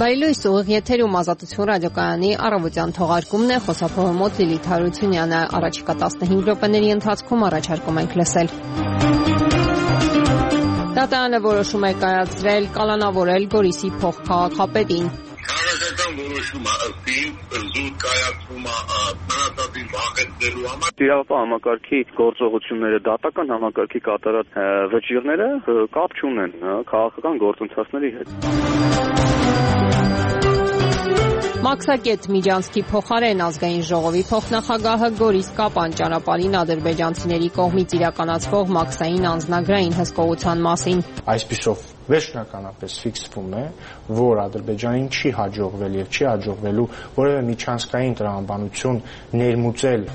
Վայելույս ուղիղ եթերում Ազատություն ռադիոկայանի առավոտյան թողարկումն է, խոսափողը մոտ Լիլիթ Հարությունյանը, առաջիկա 15 րոպեների ընթացքում առաջարկում ենք լսել։ ՏՏ-ը որոշում է կայացրել կալանավորել Գորիսի փոխքաղաքապետին։ Քաղաքական որոշումը ըստ զուտ կայացումը մնացածին վախեցնելու համար Տիրապա համակարգի գործողությունները, դատական համակարգի կատարած վճիռները կապ չունեն քաղաքական գործընթացների հետ։ Մաքսակետ Միջանցքի փոխարեն ազգային ժողովի փոխնախագահը Գորիս Կապան ճանապարհին ադրբեջանցիների կողմից իրականացվող մաքսային անձնագրային հսկողության մասին։ Այսպիսով վերջնականապես ֆիքսվում է, որ Ադրբեջանին չի հաջողվել եւ չի հաջողվելու որևէ միջանցքային տրամաբանություն ներմուծել։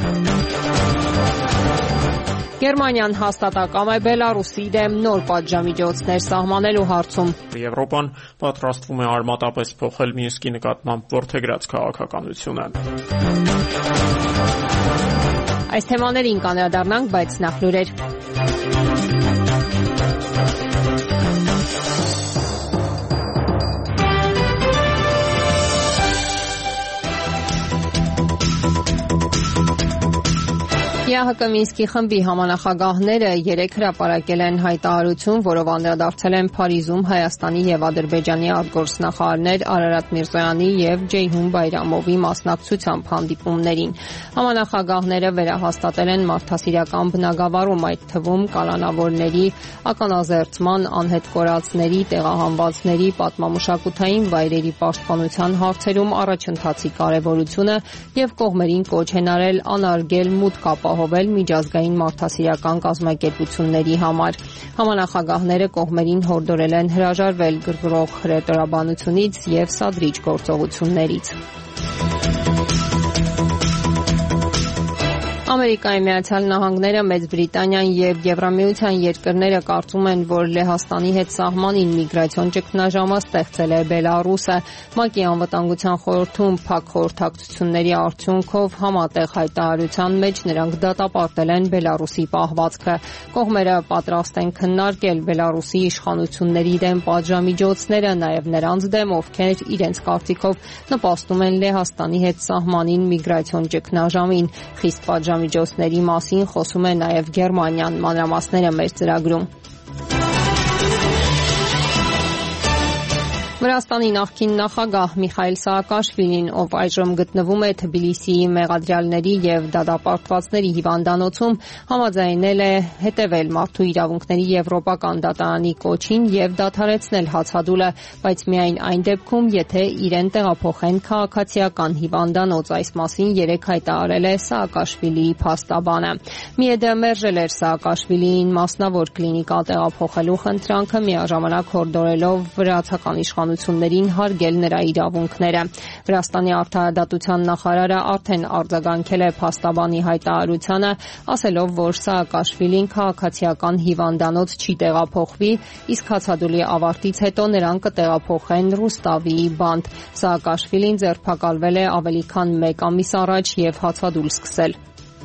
Գերմանիան հաստատակամ է Բելարուսի դեմ նոր պատժամիջոցներ սահմանելու հարցում։ Եվրոպան պատրաստվում է արմատապես փոխել Մինսկի նկատմամբ որդեգրած քաղաքականությունը։ Այս թեմաներին կանդրադառնանք, բայց նախ լուրեր։ ԵԱՀԿ Մինսկի խմբի համանախագահները երեկ հրապարակել են հայտարարություն, որով անդրադարձել են Փարիզում Հայաստանի եւ Ադրբեջանի արտգործնախարարներ Արարատ Միրզոյանի եւ Ջեյհուն Բայրամովի մասնակցությամբ հանդիպումներին։ Համանախագահները վերահաստատել են մարդասիրական բնագավառում, այդ թվում կալանավորների, ականազերծման, անհետ կորածների, տեղահանվածների, պատմամշակութային վայրերի պաշտպանության հարցերում առաջընթացի կարեւորությունը եւ կողմերին կոչ են արել անարգել մուտք ապահովել միջազգային մարդասիրական կազմակերպությունների համար։ Համանախագահները կողմերին հորդորել են հրաժարվել գրգռող հրետորաբանությունից եւ սադրիչ գործողություններից։ Ամերիկայի Միացյալ Նահանգները, Մեծ Բրիտանիան եւ Եվրամիության երկրները կարծում են, որ Լեհաստանի հետ սահմանին միգրացիոն ճգնաժամը ստեղծել է Բելարուսը։ ՄԱԿ-ի անվտանգության խորհրդում փակ խորհրդակցությունների արդյունքով համատեղ հայտարարության մեջ նրանք դատապարտել են Բելարուսի պահվածքը։ Կողմերը պատրաստ են քննարկել Բելարուսի իշխանությունների դեմ պատժամիջոցները, նաեւ նրանց դեմ, ովքեր իրենց կարծիքով նպաստում են Լեհաստանի հետ սահմանին միգրացիոն ճգնաժամին։ Խիստ միջոցների մասին խոսում է նաև Գերմանիան, մանրամասները մեր ծրագրում։ Վրաստանի նախկին նախագահ Միխայիլ Սաակաշվիլին, ով այժմ գտնվում է Թբիլիսիի մեղադրյալների եւ դատապարտվածների հիվանդանոցում, համաձայնել է հետևել Մարդու իրավունքների եվրոպական դատարանի կոչին եւ դադարեցնել հացադուլը, բայց միայն այն դեպքում, եթե իրեն տեղափոխեն քաղաքացիական հիվանդանոց։ Այս մասին երեկ հայտարարել է Սաակաշվիլիի փաստաբանը։ Միեդը մերժել էր Սաակաշվիլիին մասնավոր կլինիկա տեղափոխելու խնդրանքը, միաժամանակ հորդորելով վրացական իշխանություններին հարգել նրա իրավունքները։ Վրաստանի արդարադատության նախարարը արդեն արձագանքել է փաստաբանի հայտարարությանը, ասելով, որ Սաակաշվիլին քաղաքացիական հիվանդանոց չի տեղափոխվի, իսկ հացադուլի ավարտից հետո նրան կտեղափոխեն Ռուստավիի բանտ։ Սաակաշվիլին ձերբակալվել է ավելի քան 1 ամիս առաջ եւ հացադուլ սկսել։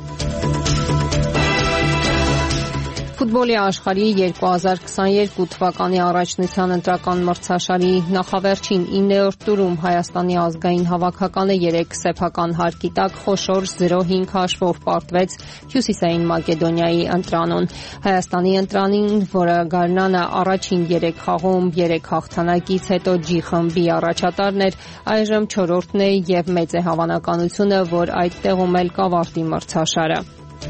Ֆուտբոլի աշխարհի 2022 թվականի առաջնության ընտրական մրցաշարի նախավերջին 9-րդ տուրում Հայաստանի ազգային հավաքականը 3 սեփական հարկի տակ խոշոր 0-5 հաշվով պարտվեց Հյուսիսային Մակեդոնիայի ընտրանուն։ Հայաստանի ընտրանին, որը գարնանը առաջին 3 խաղում 3 հաղթանակից հետո G խմբի առաջատարն էր, այժմ 4-րդն է եւ մեծ է հավանականությունը, որ այդ տեղում էլ կավարտի մրցաշարը։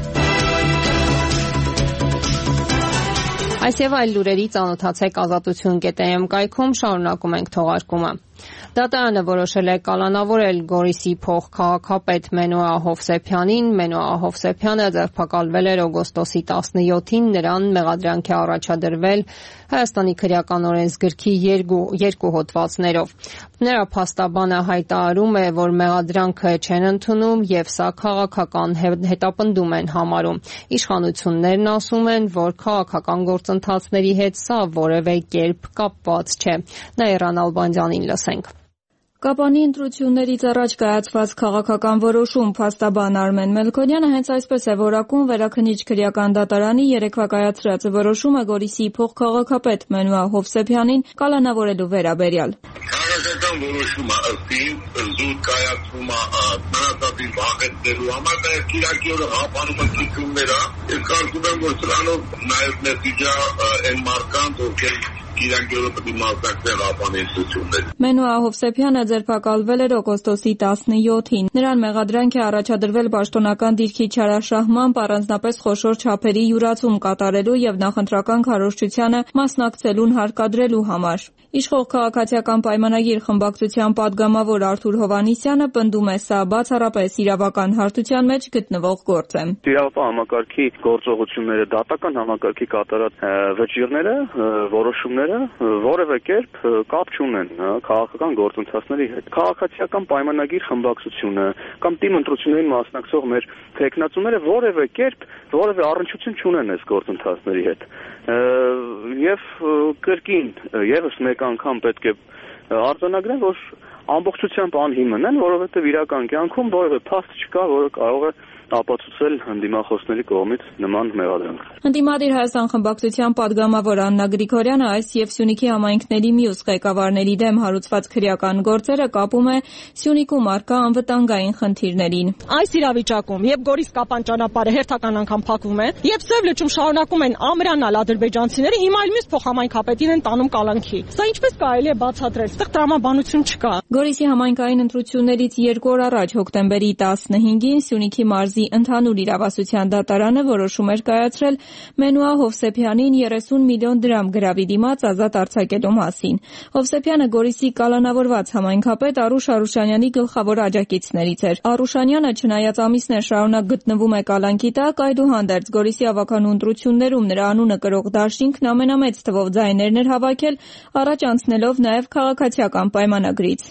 Այս եւ այլ լուրերի ծանոթացեք ազատություն.am կայքում, շարունակում ենք թողարկումը։ ՏՏ-ը որոշել է կալանավորել Գորիսի փոխքաղաքապետ Մենոա Հովսեփյանին։ Մենոա Հովսեփյանը ձերբակալվել էր օգոստոսի 17-ին, նրան մեղադրանք է առաջադրվել Հայաստանի քրեական օրենսգրքի 2 հոդվածներով։ Նրա փաստաբանը հայտարարում է, որ մեղադրանքը չեն ընդունում եւ սա քաղաքական հետապնդում են համարում։ Իշխանություններն ասում են, որ քաղաքական գործընթացների հետ սա որևէ կերպ կապված չէ։ Նաիրա Նալբանդյանին լսենք։ Կապանի ընտրություններից առաջ կայացված քաղաքական որոշում փաստաբան Արմեն Մելքոնյանը հենց այսպես է որակում Վերաքննիչ քրեական դատարանի երեկվա կայացրած որոշումը Գորիսի փոխքաղաքապետ Մենոա Հովսեփյանին կալանավորելու վերաբերյալ։ քաղաքական որոշումը ըստին զուտ կայացվում է մնացածին վախեցնելու համար, դա Կիրակի օրը հապանումը ցույցումներ է, ես կարծում եմ, որ սրանով նաև նետիջա այն մարկանց, ովքեր Կիրակի օրը պետք է մասնակցեն հապանեցություններին։ Մենուա Հովսեփյանը ձերբակալվել էր օգոստոսի 17-ին։ Նրան մեղադրանք է առաջադրվել պաշտոնական դիրքի չարաշահմամբ, առանձնապես խոշոր չափերի յուրացում կատարելու եւ նախընտրական քարոզչությանը մասնակցելուն հարկադրելու համար։ Իշխող քաղաքացիական պայմանագիր խմբակցության падգամավոր Արթուր Հովհաննիսյանը պնդում է, սա բացառապես իրավական հարթության մեջ գտնվող գործ է։ Իրավապահ համակարգի գործողությունները, դատական համակարգի կատարած վճիռները, որոշումները որևէ կերպ կապ չունեն քաղաքական գործընթացների հետ։ Քաղաքացիական պայմանագիր խմբակցությունը կամ թիմ ընտրություններին մասնակցող մեր թեկնածուները որևէ կերպ որևէ առնչություն չունեն այս գործընթացների հետ։ Եվ կրկին եւս մեկ անգամ պետք է արձանագրեմ, որ ամբողջությամբ անհիմն են, որովհետև իրական կյանքում որևէ փաստ չկա, որը կարող է ապացուցել ընդդիմախոսների կողմից նման մեղադրանք։ Ընդդիմադիր Հայաստան խմբակցության падգամավոր Աննա Գրիգորյանը այս եւ Սյունիքի համայնքների մյուս ղեկավարների դեմ հարուցված քրեական գործերը կապում է Սյունիքում առկա անվտանգային խնդիրներին։ Այս իրավիճակում, երբ Գորիս-Կապան ճանապարհը հերթական անգամ փակվում է, երբ Սև լճում շարունակում են ամրանալ ադրբեջանցիները, հիմա այլ մյուս փոխհամայնքապետին են տանում կալանքի։ Սա ինչպես կարելի է բացատրել, այդտեղ տրամաբանություն չկա։ Գորիսի համայնքային ընտրություններից 2 օր առաջ հոկտեմբերի 15-ին Սյունիքի մարզի ընդհանուր իրավասության դատարանը որոշում էր կայացրել Մենուա Հովսեփյանին 30 միլիոն դրամ գրավի դիմաց ազատ արձակելու մասին։ Հովսեփյանը Գորիսի կալանավորված համայնքապետ Արուշ Արուշանյանի գլխավոր աջակիցներից էր։ Արուշանյանը, չնայած ամիսներ շարունակ գտնվում է կալանքի տակ, այդուհանդերձ Գորիսի ավականու ընտրություններում նրա անունը կրող դաշինքն ամենամեծ թվով ձայներն էր հավաքել, առաջ անցնելով նաև քաղաքացիական պայմանագրից։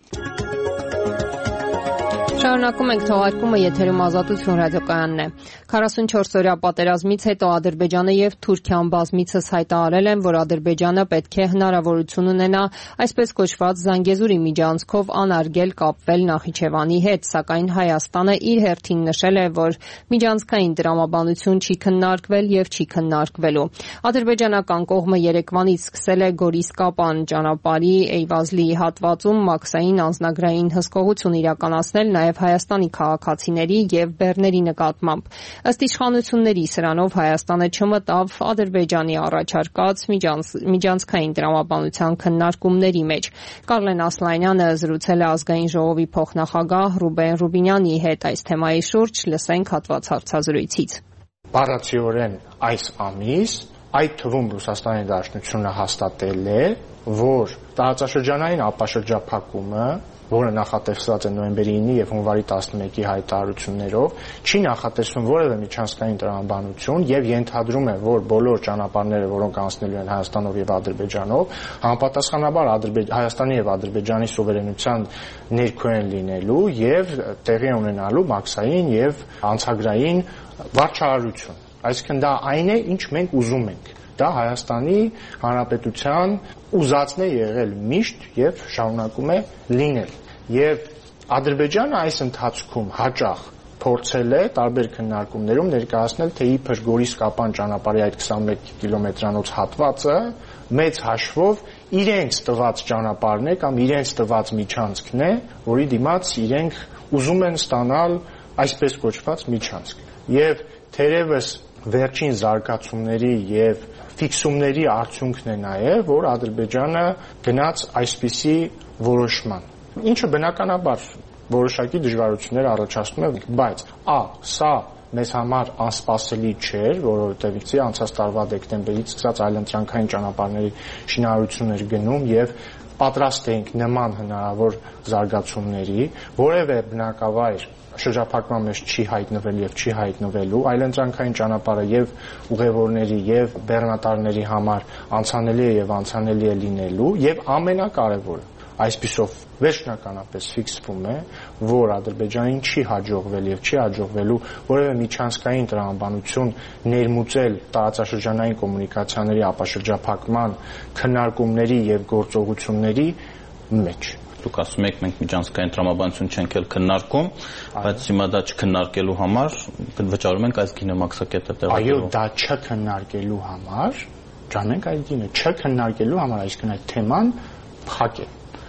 Շարունակում ենք թողարկումը, եթերում Ազատություն ռադիոկայանն է։ 44-օրյա պատերազմից հետո Ադրբեջանը եւ Թուրքիան բազմիցս հայտարարել են, որ Ադրբեջանը պետք է հնարավորություն ունենա այսպես կոչված Զանգեզուրի միջանցքով անարգել կապվել Նախիջևանի հետ, սակայն Հայաստանը իր հերթին նշել է, որ միջանցքային տրամաբանություն չի քննարկվել եւ չի քննարկվելու։ Ադրբեջանական կողմը երեկվանից սկսել է Գորիս-Կապան ճանապարհի Էյվազլի հատվածում մաքսային անձնագրային հսկողություն իրականացնել նաև Հայաստանի քաղաքացիների եւ բեռների նկատմամբ։ Ըստ իշխանությունների սրանով Հայաստանը չմտավ Ադրբեջանի առաջարկած միջանցքային տրամաբանության քննարկումների մեջ։ Կարլեն Ասլանյանը զրուցել է ազգային ժողովի փոխնախագահ Ռուբեն Ռուբինյանի հետ այս թեմայի շուրջ, լսենք հատված հարցազրույցից։ Բառացիորեն այս ամիս այդ թվում Ռուսաստանի Դաշնությունը հաստատել է, որ տարածաշրջանային ապաշրջափակումը, որը նախատեսված է նոյեմբերի 9-ի եւ հունվարի 11-ի հայտարարություններով, չի նախատեսվում որևէ միջանցքային տրամաբանություն եւ ենթադրում է, որ բոլոր ճանապարհները, որոնք անցնելու են Հայաստանով եւ Ադրբեջանով, համապատասխանաբար Հայաստանի եւ Ադրբեջանի սուվերենության ներքո են լինելու եւ տեղի ունենալու մաքսային եւ անցագրային վարչարարություն։ Այսինքն դա այն է, ինչ մենք ուզում ենք։ Դա Հայաստանի Հանրապետության ուզածն է եղել միշտ եւ շարունակում է լինել։ Եվ Ադրբեջանը այս ընթացքում հաճախ փորձել է տարբեր քննարկումներում ներկայացնել, թե իբր Գորիս-Կապան ճանապարհի այդ 21 կիլոմետրանոց հատվածը մեծ հաշվով իրենց տված ճանապարհն է կամ իրենց տված միջանցքն է, որի դիմաց իրենք ուզում են ստանալ այսպես կոչված միջանցք։ Եվ թերևս վերջին զարգացումների եւ ֆիքսումների արդյունքն է նաեւ, որ Ադրբեջանը գնաց այսպիսի որոշման, ինչը բնականաբար որոշակի դժվարություններ առաջացնում է, բայց սա մեզ համար անսպասելի չէր, որովհետեւ անցած տարվա դեկտեմբերից սկսած այլընտրանքային ճանապարհների շինարարություններ գնում եւ պատրաստ էինք նման հնարավոր զարգացումների, որևէ բնակավայր շրջափակման մեջ չի հայտնվել եւ չի հայտնվելու, այլընտրանքային ճանապարհը եւ ուղևորների եւ բեռնատարների համար անցանելի է եւ անցանելի է լինելու եւ ամենակարևորը այսպիսով վերջնականապես ֆիքսվում է, որ Ադրբեջանին չի հաջողվել եւ չի հաջողվելու որևէ միջանցքային տրամաբանություն ներմուծել տարածաշրջանային կոմունիկացիաների ապաշրջափակման քննարկումների եւ գործողությունների մեջ։ Դուք ասում եք, մենք միջանցքային տրամաբանություն չենք էլ քննարկում, բայց հիմա դա չքննարկելու համար վճարում ենք այս գինը մաքսակետը տեղադրելու։ Այո, դա չքննարկելու համար, ճանենք այդ գինը, չքննարկելու համար, այսինքն այդ թեման փակ է։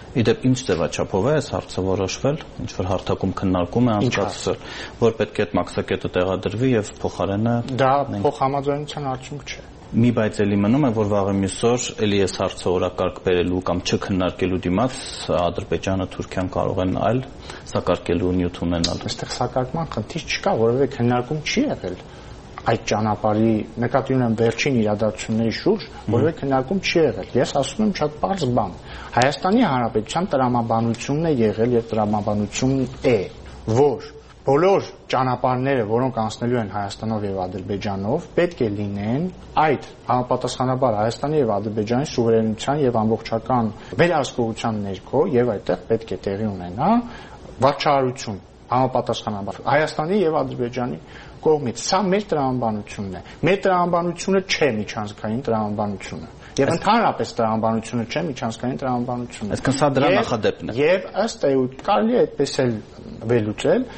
Իդեպ ինչ ձևաչափով է այս հարցը որոշվել, ինչ որ հարթակում քննարկում է անցկացվել, որ պետք է այդ մաքսակետը տեղադրվի եւ փոխարենը դա փոխհամաձայնության արդյունք չէ։ Մի բայց էլի մնում է, որ վաղը մյուսօր էլի այս հարցը օրակարգ բերելու կամ չքննարկելու դիմաց Ադրբեջանը, Թուրքիան կարող են այլ սակարկելու նյութ ունենալ։ Այստեղ սակարկման խնդիր չկա, որովհետեւ քննարկում չի եղել այդ ճանապարհի նկատի ունեմ վերջին իրադարձությունների շուրջ, որովհետեւ քննարկում չի եղել։ Ես ասում եմ շատ པարզ բան։ Հայաստանի Հանրապետության տրամաբանությունն է եղել եւ տրամաբանություն է, որ բոլոր ճանապարհները, որոնք անցնելու են Հայաստանով եւ Ադրբեջանով, պետք է լինեն այդ համապատասխանաբար Հայաստանի եւ Ադրբեջանի սուվերենության եւ ամբողջական վերահսկողության ներքո եւ այդտեղ պետք է տեղի ունենա վարչարություն համապատասխանաբար Հայաստանի եւ Ադրբեջանի կողմից։ Սա մեր տրամաբանությունն է։ Մեր տրամաբանությունը չէ միջանցքային տրամաբանությունը։ Եվ ընդհանրապես տրամաբանությունը չէ միջանցքային տրամաբանությունը։ Այսինքն սա դրա նախադեպն է։ Եվ ըստ էության կարելի է այդպես էլ վերլուծել։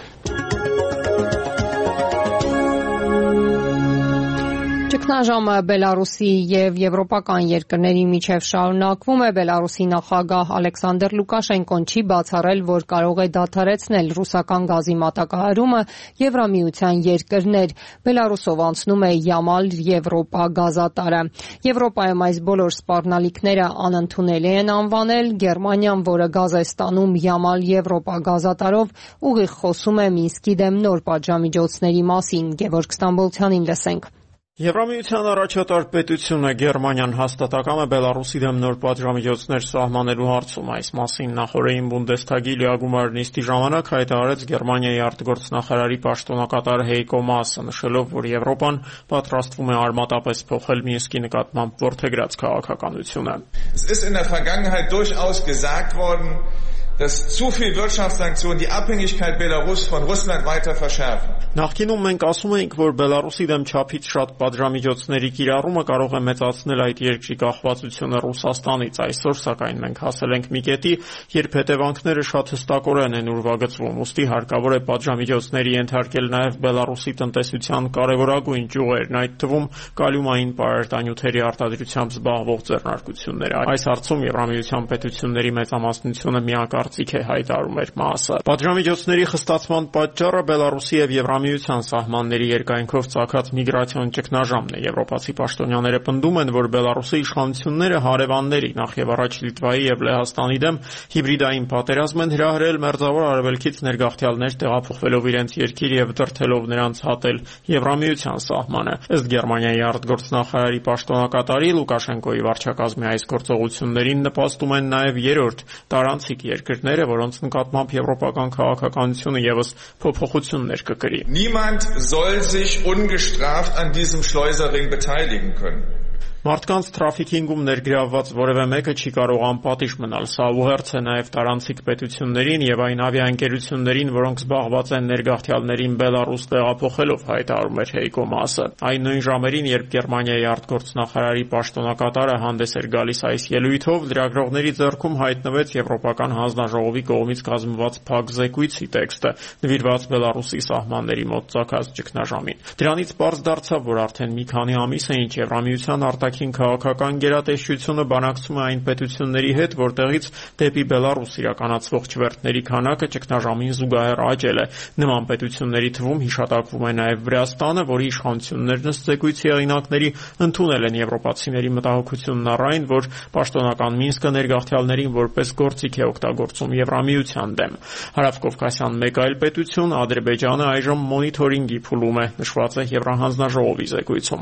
Ճգնաժամը Բելարուսի եւ եվրոպական երկրների միջև շարունակվում է։ Բելարուսի նախագահ Ալեքսանդր Լուկաշենկոն չի բացառել, որ կարող է դադարեցնել ռուսական գազի մատակարարումը Եվրամիության երկրներ։ Բելարուսով անցնում է Յամալ-Եվրոպա գազատարը։ Եվրոպայում այս բոլոր սպառնալիքները անընդունելի են անվանել։ Գերմանիան, որը գազ է ստանում Յամալ-Եվրոպա գազատարով, ուղիղ խոսում է Մինսկի դեմ նոր պատժամիջոցների մասին։ Գևորգ Ստամբոլցյանին լսենք։ Եվրամիության առաջատար պետությունը Գերմանիան հաստատակամ է Բելարուսի դեմ նոր պատժամիջոցներ սահմանելու հարցում։ Այս մասին նախորդին Բունդեսթագի լիագումար նիստի ժամանակ հայտարարեց Գերմանիայի արտգործնախարարի պաշտոնակատար Հեյկո Մասը, նշելով, որ Եվրոպան պատրաստվում է արմատապես փոխել Մինսկի նկատմամբ որդեգրած քաղաքականությունը։ Es ist in der Vergangenheit durchaus gesagt worden, dass zu viel Wirtschaftssanktionen die Abhängigkeit Belarus von Russland weiter verschärfen. Նախկինում մենք ասում էինք, որ Բելարուսի դեմ չափից շատ պատժամիջոցների կիրառումը կարող է մեծացնել այդ երկրի կախվածությունը Ռուսաստանից։ Այսօր, սակայն, մենք հասել ենք մի կետի, երբ հետևանքները շատ հստակորեն են ուրվագծվում, ուստի հարկավոր է պատժամիջոցների ենթարկել նաև Բելարուսի տնտեսության կարևորագույն ճյուղերն, այդ թվում կալիումային պարարտանյութերի արտադրությամբ զբաղվող ձեռնարկությունները։ Այս հարցում Եվրամիության պետությունների մեծամասնությունը միակարծիք է հայտարարում էր Մասը։ Պատժամիջոցների խստացման պատճառը Բելարուսի եւ Եվրամիության սահմանների երկայնքով ծագած միգրացիոն ճգնաժամն է։ Եվրոպացի պաշտոնյաները պնդում են, որ Բելարուսի իշխանությունները հարևանների, նախ եւ առաջ Լիտվայի եւ Լեհաստանի դեմ հիբրիդային պատերազմ են հրահրել Մերձավոր Արևելքից ներգաղթյալներ տեղափոխվելով իրենց երկիր եւ դրթելով նրանց հատել Եվրամիության սահմանը։ Ըստ Գերմանիայի արտգործնախարարի պաշտոնակատարի Լուկաշենկոյի վարչակազմի այս գործողություններին նպաստում են նաեւ երրորդ տարանցիկ երկրները, որոնց նկատմամբ եվրոպական քաղաքականությունը եւս փոփոխություններ կկրի։ Niemand soll sich ungestraft an diesem Schleuserring beteiligen können. Մարդկանց թրաֆիքինգում ներգրավված որևէ մեկը չի կարող անպատիժ մնալ։ Սա ուղերձ է նաև տարանցիկ պետություններին եւ այն ավիաընկերություններին, որոնք զբաղված են ներգաղթյալներին Բելարուս տեղափոխելով, հայտարարում էր Հեյկո Մասը։ Այն նույն ժամերին, երբ Գերմանիայի արտգործնախարարի պաշտոնակատարը հանդես էր գալիս այս ելույթով, լրագրողների ձեռքում հայտնվեց Եվրոպական հանձնաժողովի կողմից կազմված փակ զեկույցի տեքստը, նվիրված Բելարուսի սահմանների մոտ ծագած ճգնաժամին։ Դրանից պարզ դարձավ, որ արդեն մի քանի ամիս է ինչ Եվրամիության արտաքին քաղաքական գերատեսչությունը բանակցում է այն պետությունների հետ, որտեղից դեպի Բելարուս իրականացվող չվերթների քանակը ճգնաժամին զուգահեռ աճել է։ Նման պետությունների թվում հիշատակվում է նաև Վրաստանը, որի իշխանություններն ըստ զեկույցի հեղինակների ընդունել են եվրոպացիների մտահոգությունն առ այն, որ պաշտոնական Մինսկը ներգաղթյալներին որպես գործիք է օգտագործում Եվրամիության դեմ։ Հարավկովկասյան մեկ այլ պետություն, Ադրբեջանը, այժմ մոնիթորինգի փուլում է, նշված է Եվրահանձնաժողովի զեկույցում։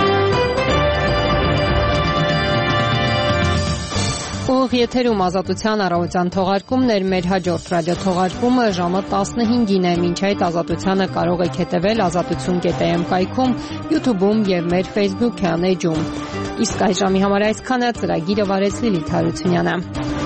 Ուղիղ եթերում Ազատության առավոտյան թողարկումներ, մեր հաջորդ ռադիոթողարկումը ժամը 15-ին է։ Մինչ այդ Ազատությանը կարող եք հետևել azatutun.am կայքում, YouTube-ում եւ մեր Facebook-յան էջում։ Իսկ այս ժամի համար այսքանը, ծրագիրը վարեց Լիլիթ Հարությունյանը։